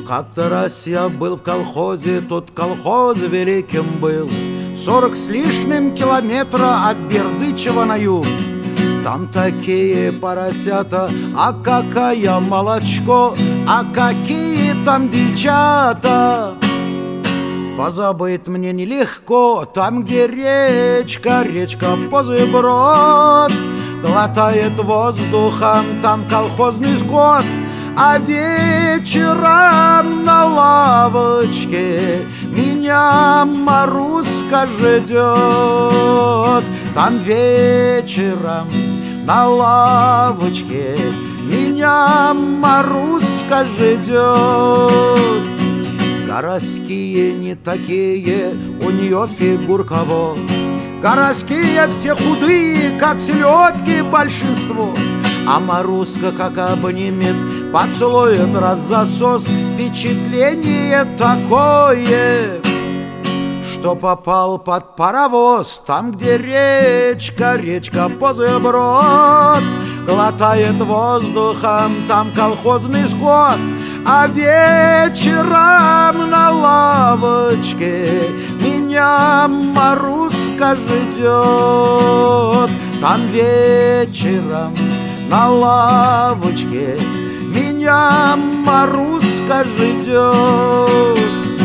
Как-то раз я был в колхозе, тот колхоз великим был, 40 с лишним километра от Бердычева на юг. Там такие поросята, а какая молочко, а какие там девчата. Позабыть мне нелегко, там, где речка Позыброд глотает воздухом, там колхозный скот. А вечером на лавочке меня Маруська ждет. Там вечером на лавочке меня Маруська ждет. Городские не такие, у нее фигурка вот. Городские все худые, как селедки большинство. А Маруська как обнимет, поцелует раз засос. Впечатление такое, что попал под паровоз. Там, где речка Позыброд глотает воздухом, там колхозный скот. А вечером на лавочке меня Маруська ждет. Там вечером на лавочке меня Маруська ждет.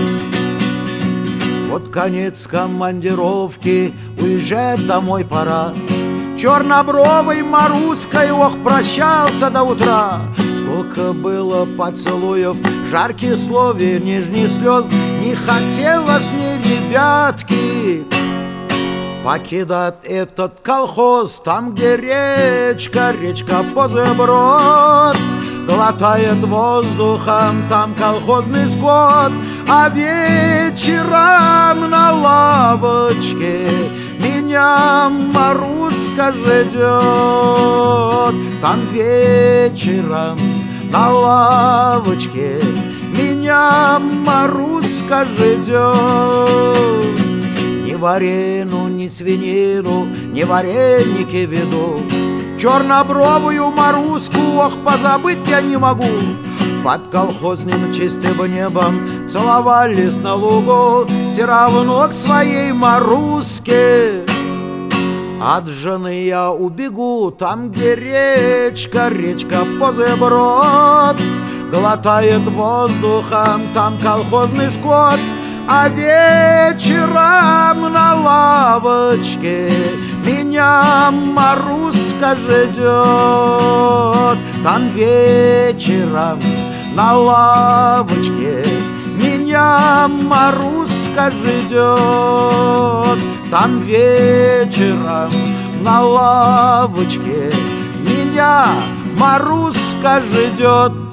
Вот конец командировки, уезжать домой пора. Чернобровой Маруськой, ох, прощался до утра. Сколько было поцелуев, жарких слов и нежных слез. Не хотелось мне, ребятки, покидать этот колхоз. Там, где речка Позыброд глотает воздухом, там колхозный скот. А вечером на лавочке меня Маруська ждет. Там вечером на лавочке меня Маруська ждет. Ни варену, ни свинину, ни вареники веду. Чернобровую Маруську, ох, позабыть я не могу. Под колхозным чистым небом целовались на лугу. Все равно к своей Маруське от жены я убегу. Там, где речка Позыброд глотает воздухом, там колхозный скот. А вечером на лавочке меня Маруська ждет. Там вечером на лавочке меня Маруська ждет. Там вечером на лавочке меня Маруська ждет.